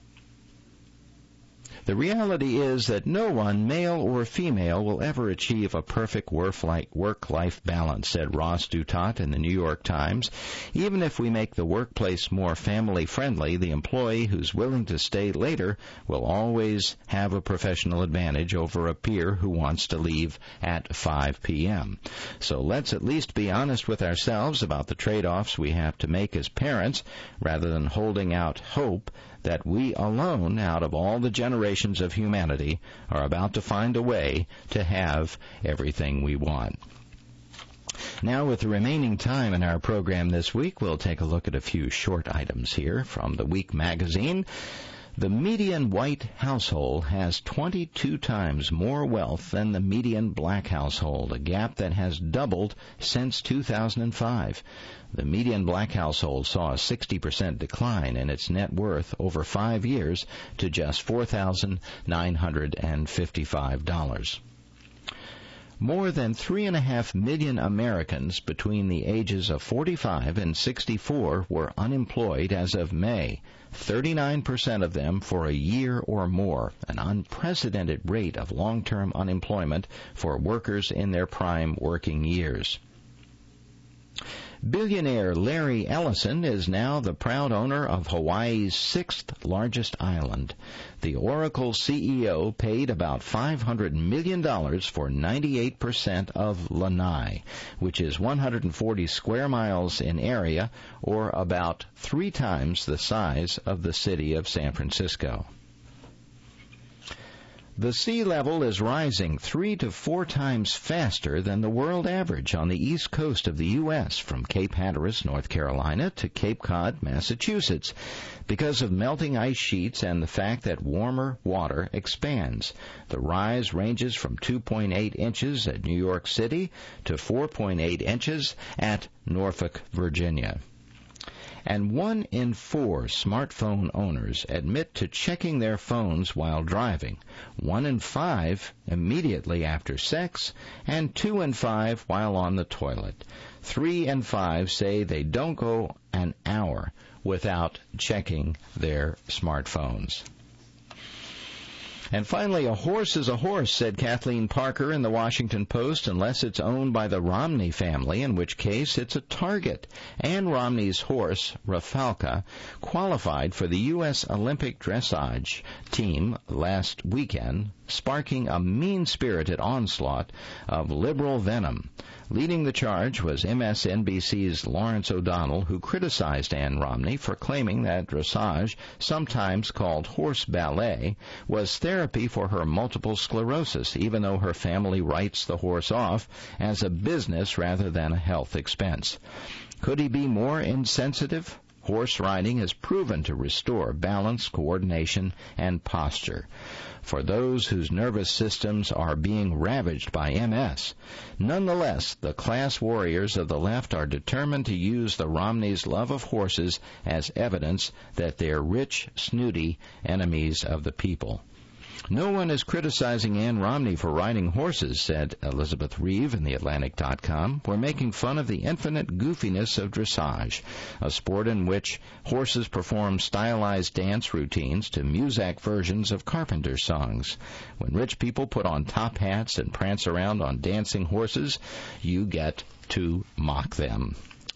The reality is that no one, male or female, will ever achieve a perfect work-life balance, said Ross Dutat in the New York Times. Even if we make the workplace more family-friendly, the employee who's willing to stay later will always have a professional advantage over a peer who wants to leave at five p.m. So let's at least be honest with ourselves about the trade-offs we have to make as parents, rather than holding out hope that we alone, out of all the generations of humanity, are about to find a way to have everything we want. Now, with the remaining time in our program this week, we'll take a look at a few short items here from the Week magazine. The median white household has twenty-two times more wealth than the median black household, a gap that has doubled since two thousand five. The median black household saw a sixty percent decline in its net worth over five years to just four thousand nine hundred fifty-five dollars. More than three and a half million Americans between the ages of forty-five and sixty-four were unemployed as of May, thirty-nine percent of them for a year or more, an unprecedented rate of long-term unemployment for workers in their prime working years. Billionaire Larry Ellison is now the proud owner of Hawaii's sixth largest island. The Oracle C E O paid about five hundred million dollars for ninety-eight percent of Lanai, which is one hundred forty square miles in area, or about three times the size of the city of San Francisco. The sea level is rising three to four times faster than the world average on the east coast of the U S, from Cape Hatteras, North Carolina, to Cape Cod, Massachusetts, because of melting ice sheets and the fact that warmer water expands. The rise ranges from two point eight inches at New York City to four point eight inches at Norfolk, Virginia. And one in four smartphone owners admit to checking their phones while driving, one in five immediately after sex, and two in five while on the toilet. Three in five say they don't go an hour without checking their smartphones. And finally, a horse is a horse, said Kathleen Parker in the Washington Post, unless it's owned by the Romney family, in which case it's a target. Ann Romney's horse, Rafalka, qualified for the U S Olympic dressage team last weekend, sparking a mean-spirited onslaught of liberal venom. Leading the charge was M S N B C's Lawrence O'Donnell, who criticized Ann Romney for claiming that dressage, sometimes called horse ballet, was therapy for her multiple sclerosis, even though her family writes the horse off as a business rather than a health expense. Could he be more insensitive? Horse riding has proven to restore balance, coordination, and posture. For those whose nervous systems are being ravaged by M S. Nonetheless, the class warriors of the left are determined to use the Romneys' love of horses as evidence that they're rich, snooty enemies of the people. No one is criticizing Ann Romney for riding horses, said Elizabeth Reeve in the Atlantic dot com. We're making fun of the infinite goofiness of dressage, a sport in which horses perform stylized dance routines to Muzak versions of Carpenter songs. When rich people put on top hats and prance around on dancing horses, you get to mock them.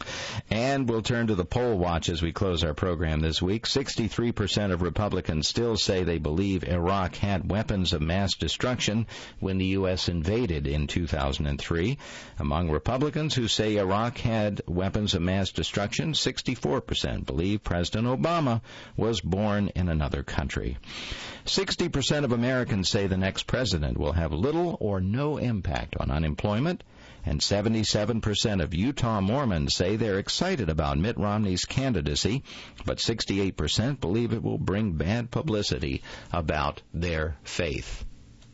And we'll turn to the poll watch as we close our program this week. sixty-three percent of Republicans still say they believe Iraq had weapons of mass destruction when the U S invaded in two thousand three. Among Republicans who say Iraq had weapons of mass destruction, sixty-four percent believe President Obama was born in another country. sixty percent of Americans say the next president will have little or no impact on unemployment. And seventy-seven percent of Utah Mormons say they're excited about Mitt Romney's candidacy, but sixty-eight percent believe it will bring bad publicity about their faith.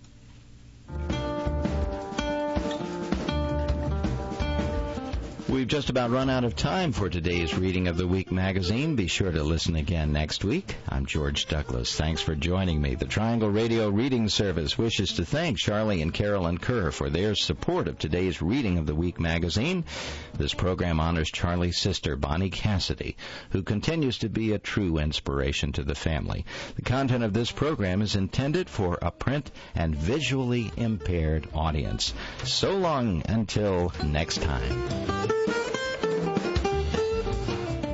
We've just about run out of time for today's reading of the Week magazine. Be sure to listen again next week. I'm George Douglas. Thanks for joining me. The Triangle Radio Reading Service wishes to thank Charlie and Carolyn Kerr for their support of today's reading of the Week magazine. This program honors Charlie's sister, Bonnie Cassidy, who continues to be a true inspiration to the family. The content of this program is intended for a print and visually impaired audience. So long until next time.